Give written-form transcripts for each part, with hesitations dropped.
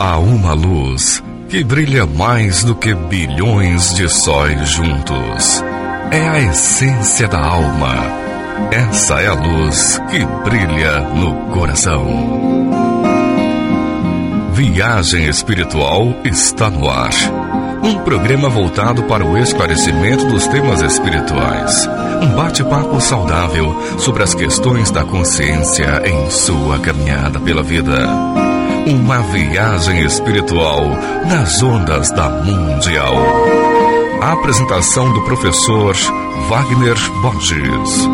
Há uma luz que brilha mais do que bilhões de sóis juntos. É a essência da alma. Essa é a luz que brilha no coração. Viagem Espiritual está no ar. Um programa voltado para o esclarecimento dos temas espirituais. Um bate-papo saudável sobre as questões da consciência em sua caminhada pela vida. Uma viagem espiritual nas ondas da Mundial. A apresentação do professor Wagner Borges.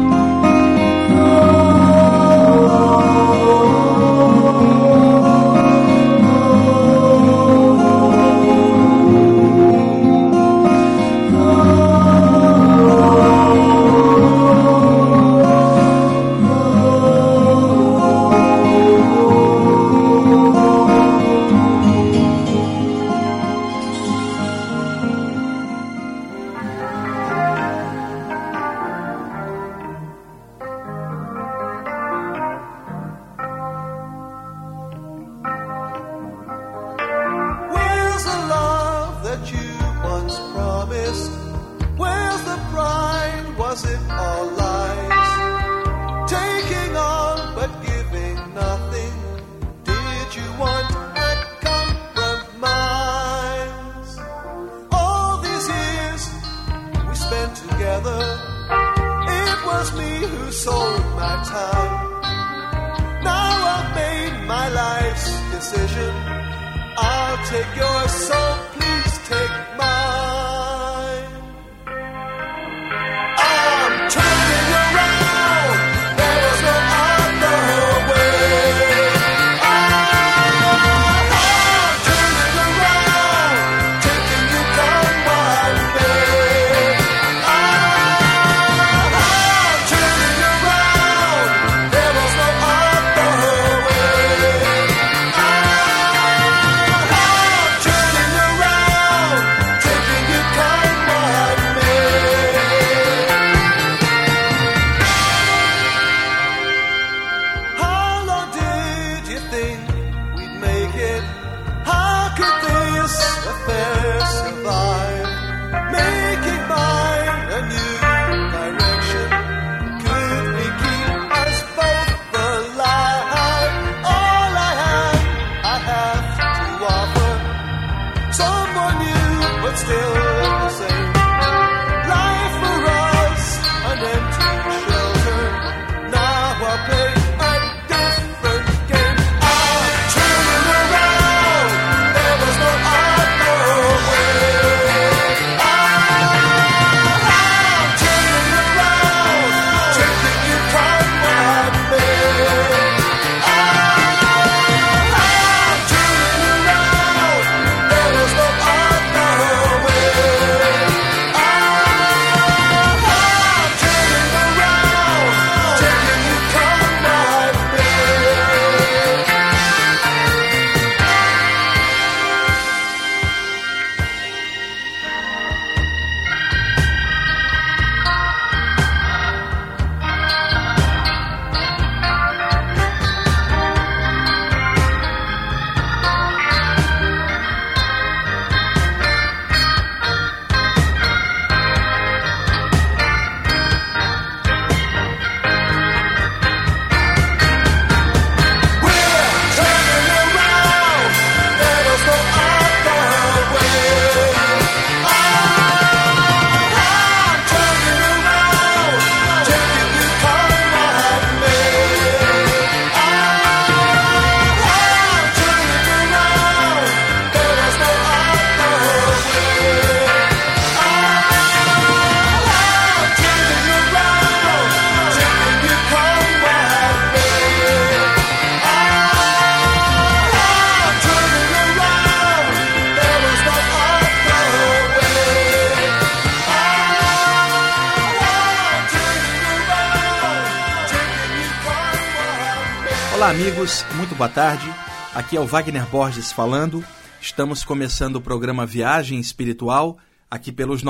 Olá amigos, muito boa tarde, aqui é o Wagner Borges falando, estamos começando o programa Viagem Espiritual, aqui pelos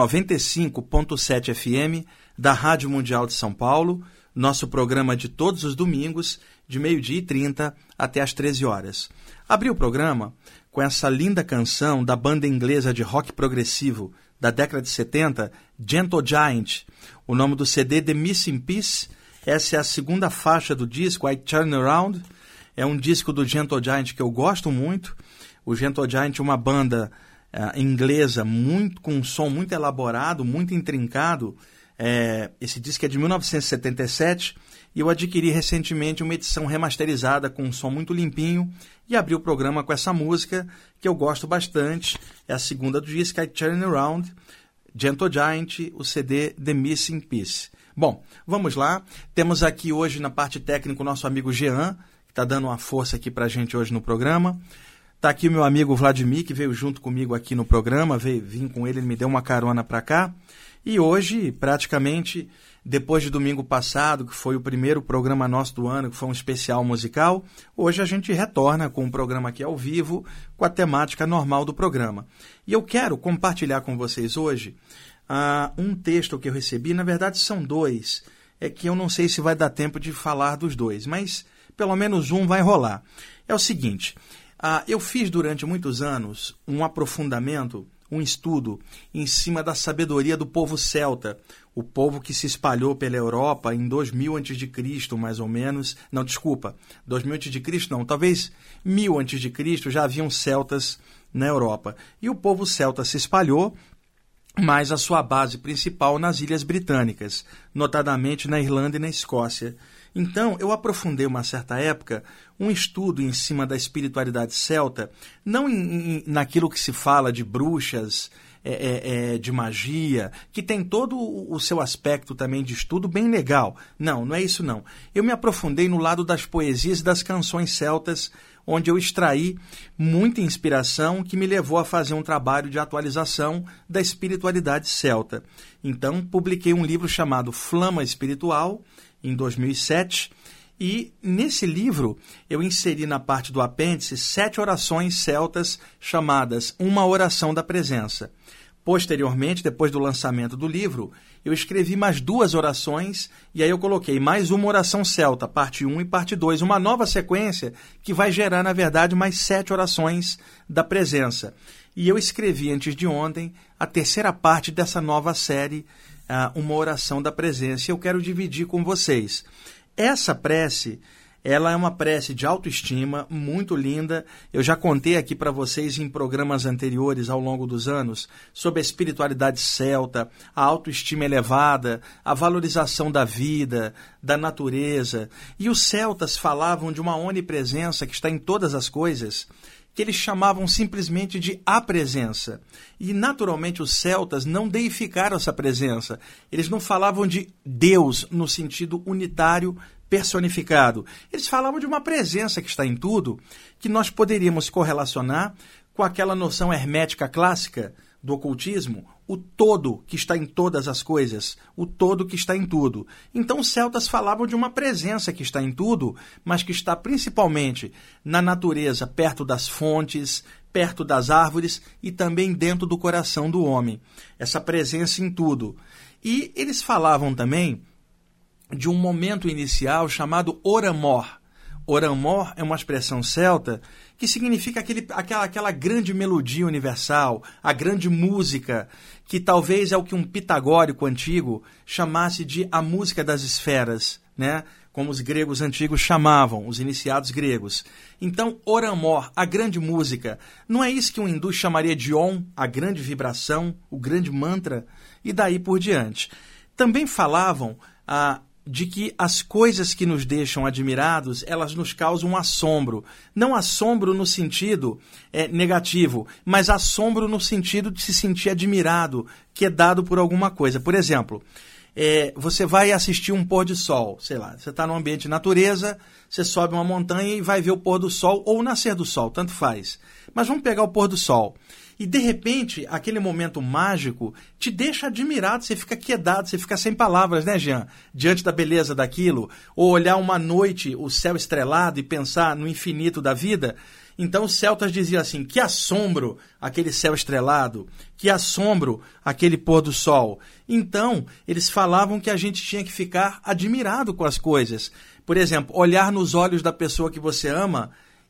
95.7 FM da Rádio Mundial de São Paulo, nosso programa de todos os domingos, de 12h30 até às 13 horas. Abri o programa com com essa linda canção da banda inglesa de rock progressivo da década de 70, Gentle Giant. O nome do CD, The Missing Piece. Essa é a segunda faixa do disco, I Turn Around. É um disco do Gentle Giant que eu gosto muito. O Gentle Giant é uma banda inglesa com um som muito elaborado, muito intrincado. Esse disco é de 1977 e eu adquiri recentemente uma edição remasterizada com um som muito limpinho e abri o programa com essa música que eu gosto bastante. É a segunda do disco, I Turn Around, Gentle Giant, o CD The Missing Piece. Bom, vamos lá. Temos aqui hoje na parte técnica o nosso amigo Jean, que está dando uma força aqui para a gente hoje no programa. Está aqui o meu amigo Vladimir, que veio junto comigo aqui no programa. Vim com ele me deu uma carona para cá. E hoje, praticamente, depois de domingo passado, que foi o primeiro programa nosso do ano, que foi um especial musical, hoje a gente retorna com um programa aqui ao vivo, com a temática normal do programa. E eu quero compartilhar com vocês hoje um texto que eu recebi. Na verdade, são dois. É que eu não sei se vai dar tempo de falar dos dois, mas pelo menos um vai rolar. É o seguinte, eu fiz durante muitos anos um aprofundamento, um estudo em cima da sabedoria do povo celta, o povo que se espalhou pela Europa em 2000 a.C., mais ou menos. Não, desculpa, 2000 a.C. não, talvez 1000 a.C. já haviam celtas na Europa. E o povo celta se espalhou, mas a sua base principal nas Ilhas Britânicas, notadamente na Irlanda e na Escócia. Então, eu aprofundei uma certa época um estudo em cima da espiritualidade celta, não naquilo que se fala de bruxas, de magia, que tem todo o seu aspecto também de estudo bem legal. Não é isso não. Eu me aprofundei no lado das poesias e das canções celtas, onde eu extraí muita inspiração que me levou a fazer um trabalho de atualização da espiritualidade celta. Então, publiquei um livro chamado Flama Espiritual, em 2007, e nesse livro eu inseri na parte do apêndice 7 orações celtas chamadas Uma Oração da Presença. Posteriormente, depois do lançamento do livro, eu escrevi mais 2 orações e aí eu coloquei mais uma oração celta, parte 1 e parte 2, uma nova sequência que vai gerar, na verdade, mais 7 orações da presença. E eu escrevi antes de ontem a terceira parte dessa nova série, Uma Oração da Presença. E eu quero dividir com vocês. Essa prece, ela é uma prece de autoestima, muito linda. Eu já contei aqui para vocês em programas anteriores, ao longo dos anos, sobre a espiritualidade celta, a autoestima elevada, a valorização da vida, da natureza. E os celtas falavam de uma onipresença que está em todas as coisas, que eles chamavam simplesmente de a presença. E, naturalmente, os celtas não deificaram essa presença. Eles não falavam de Deus no sentido unitário, personificado. Eles falavam de uma presença que está em tudo, que nós poderíamos correlacionar com aquela noção hermética clássica do ocultismo, o todo que está em todas as coisas, o todo que está em tudo. Então os celtas falavam de uma presença que está em tudo, mas que está principalmente na natureza, perto das fontes, perto das árvores e também dentro do coração do homem. Essa presença em tudo. E eles falavam também de um momento inicial chamado Oramor. Oramor é uma expressão celta que significa aquela grande melodia universal, a grande música, que talvez é o que um pitagórico antigo chamasse de a música das esferas, né? Como os gregos antigos chamavam, os iniciados gregos. Então, Oramor, a grande música, não é isso que um hindu chamaria de Om, a grande vibração, o grande mantra, e daí por diante. Também falavam de que as coisas que nos deixam admirados, elas nos causam assombro. Não assombro no sentido negativo, mas assombro no sentido de se sentir admirado, que é dado por alguma coisa. Por exemplo, você vai assistir um pôr de sol, sei lá, você está num ambiente de natureza, você sobe uma montanha e vai ver o pôr do sol ou o nascer do sol, tanto faz. Mas vamos pegar o pôr do sol. E, de repente, aquele momento mágico te deixa admirado, você fica quedado, você fica sem palavras, né, Jean? Diante da beleza daquilo. Ou olhar uma noite, o céu estrelado e pensar no infinito da vida. Então, os celtas diziam assim, que assombro aquele céu estrelado, que assombro aquele pôr do sol. Então, eles falavam que a gente tinha que ficar admirado com as coisas. Por exemplo, olhar nos olhos da pessoa que você ama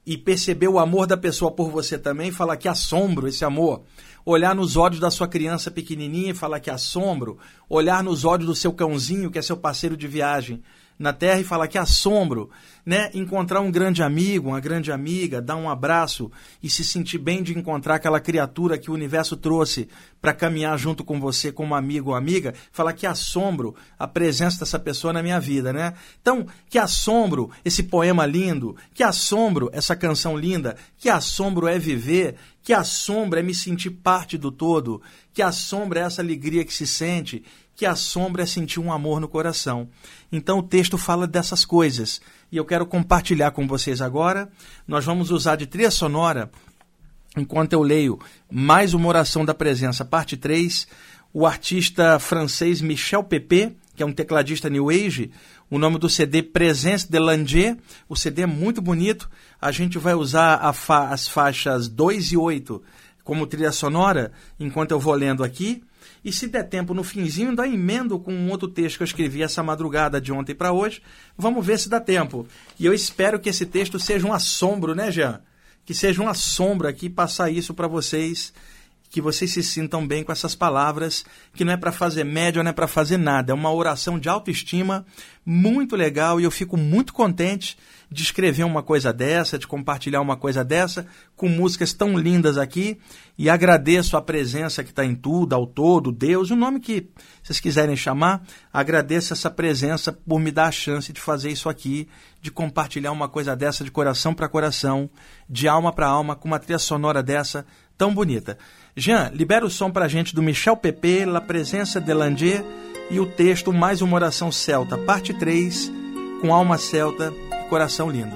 e perceber o amor da pessoa por você também, falar que assombro esse amor. Olhar nos olhos da sua criança pequenininha e falar que assombro. Olhar nos olhos do seu cãozinho, que é seu parceiro de viagem na terra, e falar que assombro, né? Encontrar um grande amigo, uma grande amiga, dar um abraço e se sentir bem de encontrar aquela criatura que o universo trouxe para caminhar junto com você como amigo ou amiga, falar que assombro a presença dessa pessoa na minha vida, né? Então, que assombro esse poema lindo, que assombro essa canção linda, que assombro é viver, que assombro é me sentir parte do todo, que assombro é essa alegria que se sente, que assombro é sentir um amor no coração. Então o texto fala dessas coisas e eu quero compartilhar com vocês agora. Nós vamos usar de trilha sonora, enquanto eu leio mais uma oração da presença, parte 3, o artista francês Michel Pépé, que é um tecladista New Age, o nome do CD Présence de Langer, o CD é muito bonito, a gente vai usar as faixas 2 e 8 como trilha sonora, enquanto eu vou lendo aqui. E se der tempo no finzinho, ainda emendo com um outro texto que eu escrevi essa madrugada de ontem para hoje. Vamos ver se dá tempo. E eu espero que esse texto seja um assombro, né, Jean? Que seja um assombro aqui passar isso para vocês, que vocês se sintam bem com essas palavras, que não é para fazer média, não é para fazer nada. É uma oração de autoestima muito legal e eu fico muito contente de escrever uma coisa dessa, de compartilhar uma coisa dessa, com músicas tão lindas aqui, e agradeço a presença que está em tudo, ao todo, Deus, o nome que vocês quiserem chamar, agradeço essa presença por me dar a chance de fazer isso aqui, de compartilhar uma coisa dessa de coração para coração, de alma para alma, com uma trilha sonora dessa tão bonita. Jean, libera o som para a gente do Michel Pépé, La Presença de Langer, e o texto Mais uma Oração Celta, parte 3, com alma celta e coração lindo.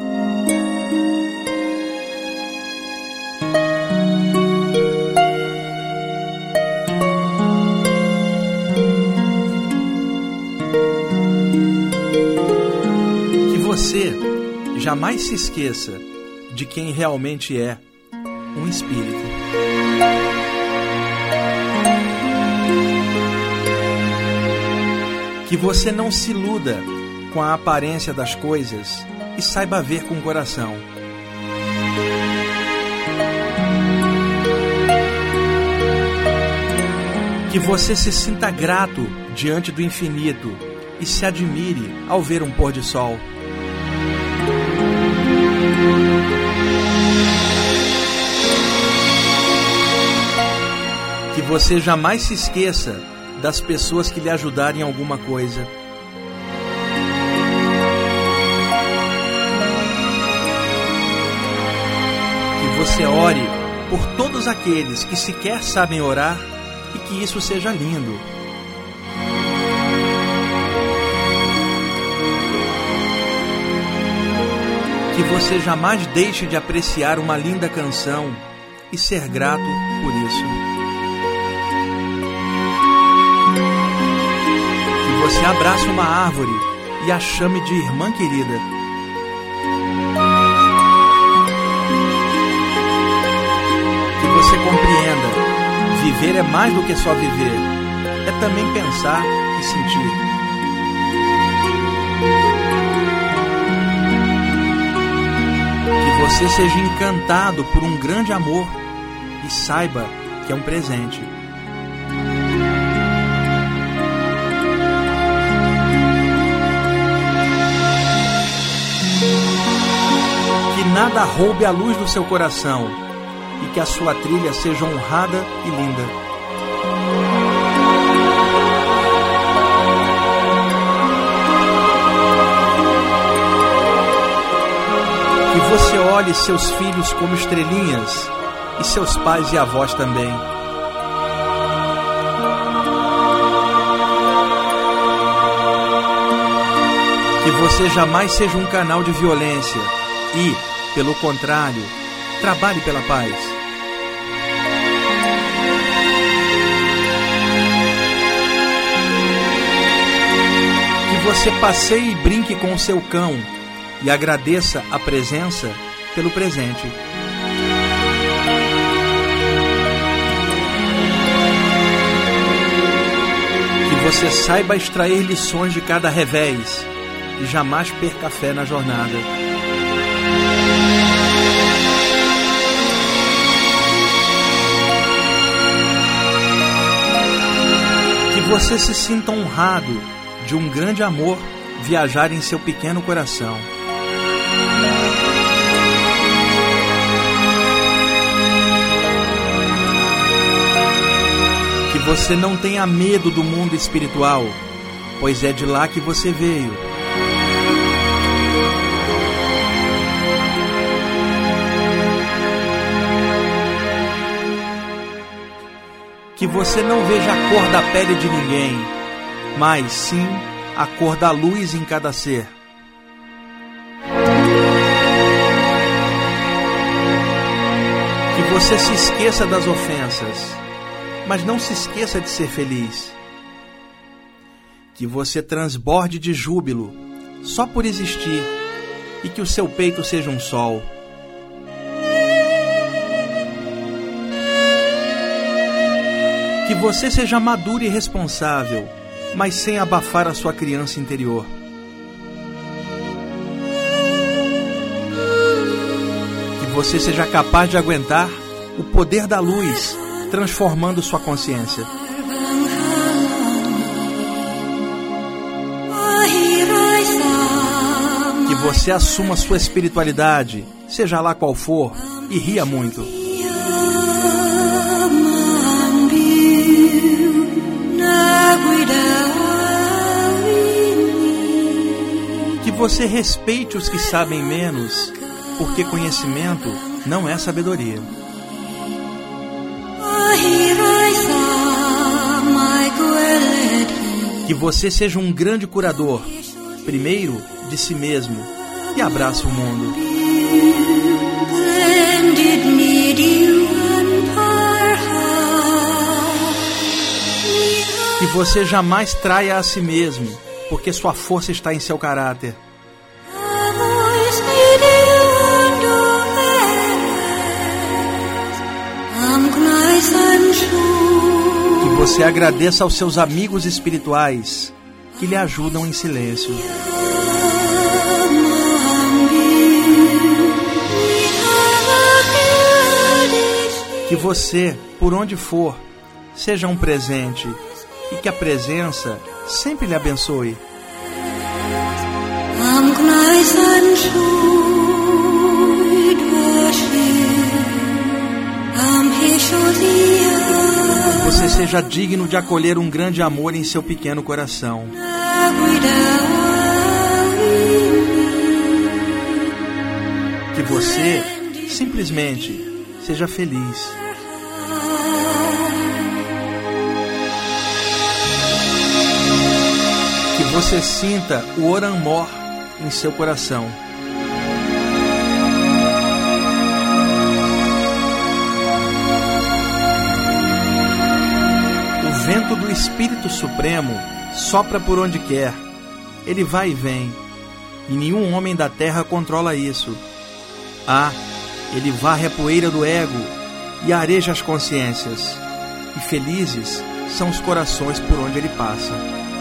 Que você jamais se esqueça de quem realmente é um espírito. Que você não se iluda com a aparência das coisas e saiba ver com o coração. Que você se sinta grato diante do infinito e se admire ao ver um pôr de sol. Que você jamais se esqueça das pessoas que lhe ajudarem em alguma coisa. Que você ore por todos aqueles que sequer sabem orar e que isso seja lindo. Que você jamais deixe de apreciar uma linda canção e ser grato por isso. Você abraça uma árvore e a chame de irmã querida. Que você compreenda, viver é mais do que só viver, é também pensar e sentir. Que você seja encantado por um grande amor e saiba que é um presente. Que nada roube a luz do seu coração e que a sua trilha seja honrada e linda. Que você olhe seus filhos como estrelinhas e seus pais e avós também. Que você jamais seja um canal de violência e, pelo contrário, trabalhe pela paz. Que você passeie e brinque com o seu cão e agradeça a presença pelo presente. Que você saiba extrair lições de cada revés e jamais perca a fé na jornada. você se sinta honrado de um grande amor viajar em seu pequeno coração. Que você não tenha medo do mundo espiritual, pois é de lá que você veio. Que você não veja a cor da pele de ninguém, mas sim a cor da luz em cada ser. Que você se esqueça das ofensas, mas não se esqueça de ser feliz. Que você transborde de júbilo só por existir e que o seu peito seja um sol. Que você seja maduro e responsável, mas sem abafar a sua criança interior. Que você seja capaz de aguentar o poder da luz, transformando sua consciência. Que você assuma sua espiritualidade, seja lá qual for, e ria muito. Que você respeite os que sabem menos, porque conhecimento não é sabedoria. Que você seja um grande curador, primeiro de si mesmo, e abrace o mundo. Que você jamais traia a si mesmo, porque sua força está em seu caráter. Que você agradeça aos seus amigos espirituais que lhe ajudam em silêncio. Que você, por onde for, seja um presente e que a presença sempre lhe abençoe. Que você seja digno de acolher um grande amor em seu pequeno coração. Que você simplesmente seja feliz. Que você sinta o Oranmor em seu coração. O vento do Espírito Supremo sopra por onde quer. Ele vai e vem, e nenhum homem da terra controla isso. Ele varre a poeira do ego e areja as consciências. E felizes são os corações por onde ele passa.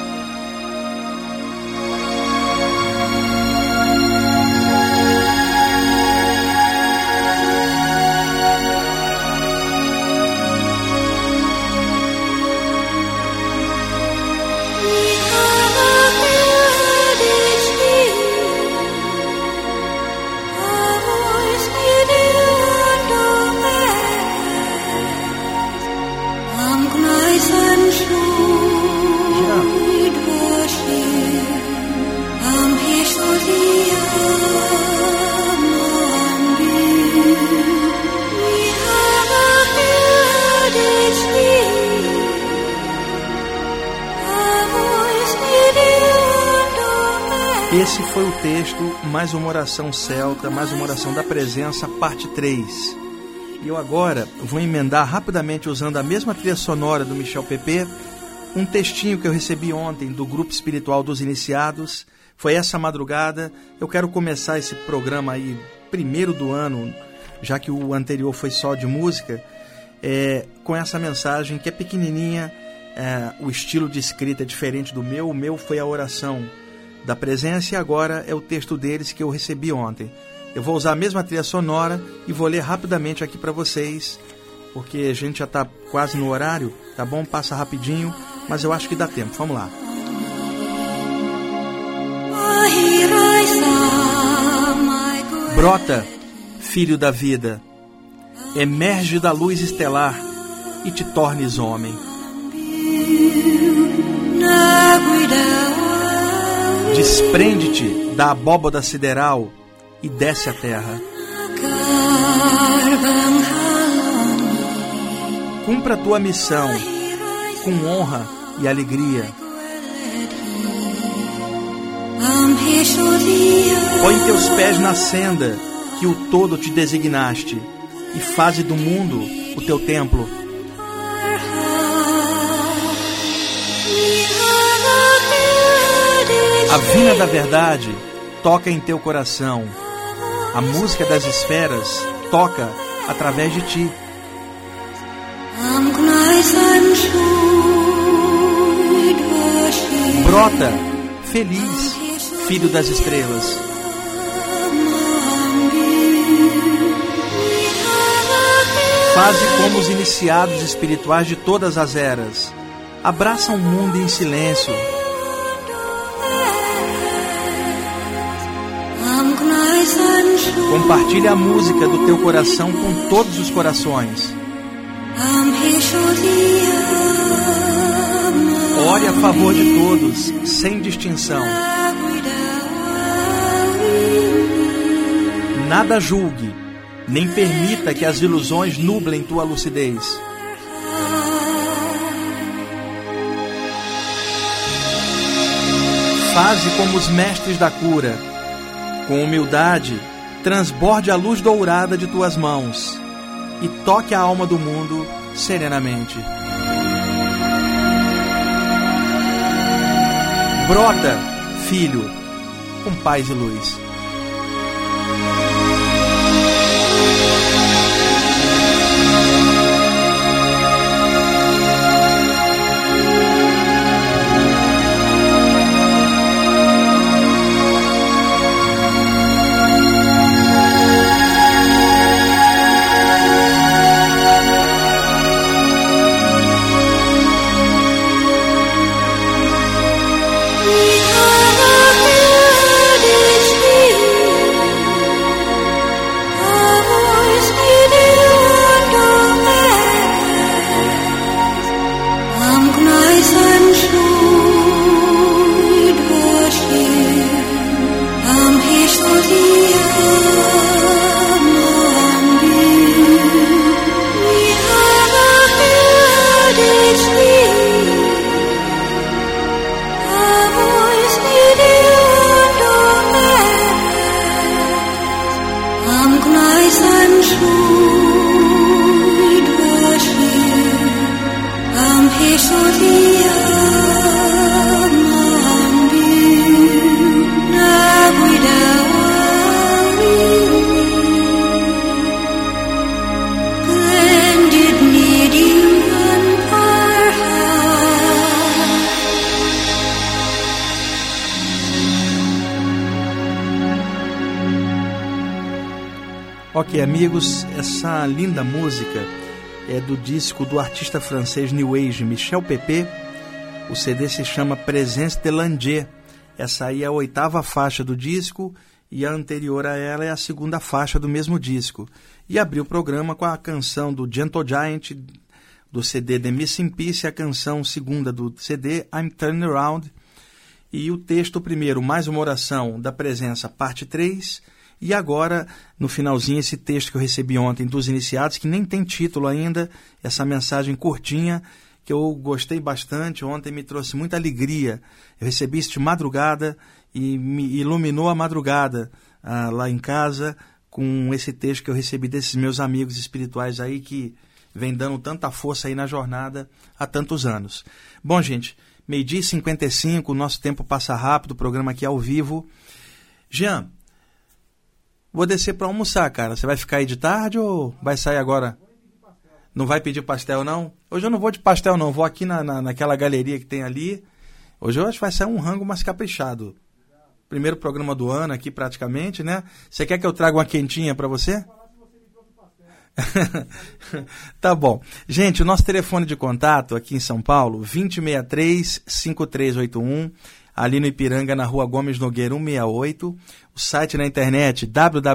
Esse foi o texto, mais uma oração celta, mais uma oração da presença, parte 3. E eu agora vou emendar rapidamente, usando a mesma trilha sonora do Michel Pépé, um textinho que eu recebi ontem do Grupo Espiritual dos Iniciados. Foi essa madrugada. Eu quero começar esse programa aí, primeiro do ano, já que o anterior foi só de música, com essa mensagem que é pequenininha. O estilo de escrita é diferente do meu. O meu foi a oração da presença e agora é o texto deles que eu recebi ontem. Eu vou usar a mesma trilha sonora e vou ler rapidamente aqui para vocês, porque a gente já está quase no horário, tá bom? Passa rapidinho, mas eu acho que dá tempo. Vamos lá. Brota, filho da vida, emerge da luz estelar e te tornes homem. Desprende-te da abóbada sideral e desce à terra. Cumpra a tua missão com honra e alegria. Põe teus pés na senda que o todo te designaste e faze do mundo o teu templo. A vina da verdade toca em teu coração. A música das esferas toca através de ti. Brota, feliz, filho das estrelas. Faze como os iniciados espirituais de todas as eras. Abraça o mundo em silêncio. Compartilha a música do teu coração com todos os corações. Ore a favor de todos, sem distinção. Nada julgue, nem permita que as ilusões nublem tua lucidez. Faze como os mestres da cura. Com humildade, transborde a luz dourada de tuas mãos e toque a alma do mundo serenamente. Brota, filho, com paz e luz. Ok, amigos, essa linda música é do disco do artista francês New Age Michel Pépé. O CD se chama Présence de l'Ange. Essa aí é a 8ª faixa do disco e a anterior a ela é a 2ª faixa do mesmo disco. E abriu o programa com a canção do Gentle Giant do CD The Missing Piece, a canção 2ª do CD I'm Turning Around, e o texto primeiro, mais uma oração da presença, parte 3, e agora, no finalzinho, esse texto que eu recebi ontem dos iniciados, que nem tem título ainda, essa mensagem curtinha, que eu gostei bastante, ontem me trouxe muita alegria. Eu recebi isso de madrugada e me iluminou a madrugada lá em casa, com esse texto que eu recebi desses meus amigos espirituais aí, que vem dando tanta força aí na jornada há tantos anos. Bom, gente, 12h55, o nosso tempo passa rápido, o programa aqui é ao vivo. Jean, vou descer para almoçar, cara. Você vai ficar aí de tarde ou vai sair agora? Não vai pedir pastel, não? Hoje eu não vou de pastel, não. Vou aqui naquela galeria que tem ali. Hoje eu acho que vai sair um rango mais caprichado. Primeiro programa do ano aqui, praticamente, né? Você quer que eu traga uma quentinha para você? Tá bom. Gente, o nosso telefone de contato aqui em São Paulo, 2063-5381, ali no Ipiranga, na Rua Gomes Nogueira 168. O site na internet,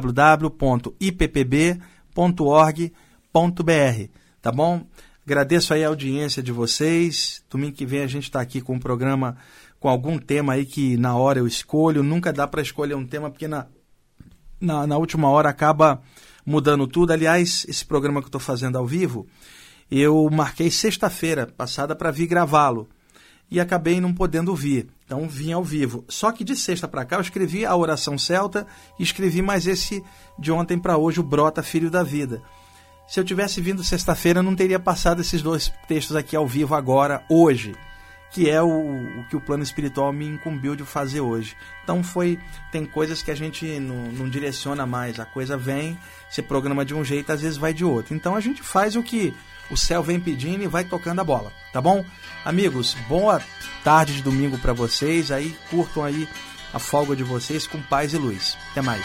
www.ippb.org.br. Tá bom? Agradeço aí a audiência de vocês. Domingo que vem a gente está aqui com um programa com algum tema aí que na hora eu escolho. Nunca dá para escolher um tema, porque na última hora acaba mudando tudo. Aliás, esse programa que eu estou fazendo ao vivo, eu marquei sexta-feira passada para vir gravá-lo. E acabei não podendo vir. Então vim ao vivo. Só que de sexta para cá eu escrevi a Oração Celta e escrevi mais esse de ontem para hoje, o Brota Filho da Vida. Se eu tivesse vindo sexta-feira, eu não teria passado esses dois textos aqui ao vivo agora, hoje, que é o que o plano espiritual me incumbiu de fazer hoje. Então tem coisas que a gente não direciona mais, a coisa vem, se programa de um jeito, às vezes vai de outro. Então a gente faz o que o céu vem pedindo e vai tocando a bola, tá bom? Amigos, boa tarde de domingo para vocês, aí curtam aí a folga de vocês com paz e luz. Até mais.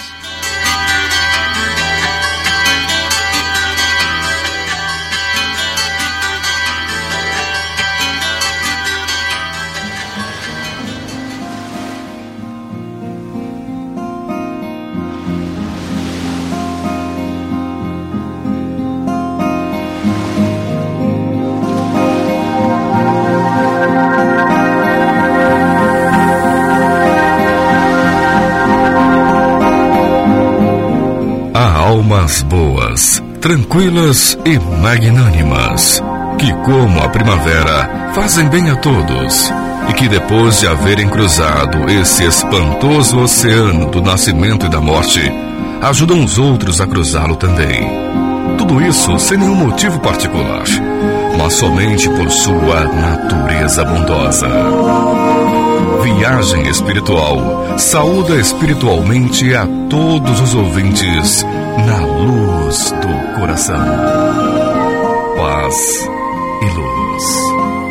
Almas boas, tranquilas e magnânimas, que como a primavera fazem bem a todos, e que depois de haverem cruzado esse espantoso oceano do nascimento e da morte, ajudam os outros a cruzá-lo também. Tudo isso sem nenhum motivo particular, mas somente por sua natureza bondosa. Viagem Espiritual saúda espiritualmente a todos os ouvintes na luz do coração. Paz e luz.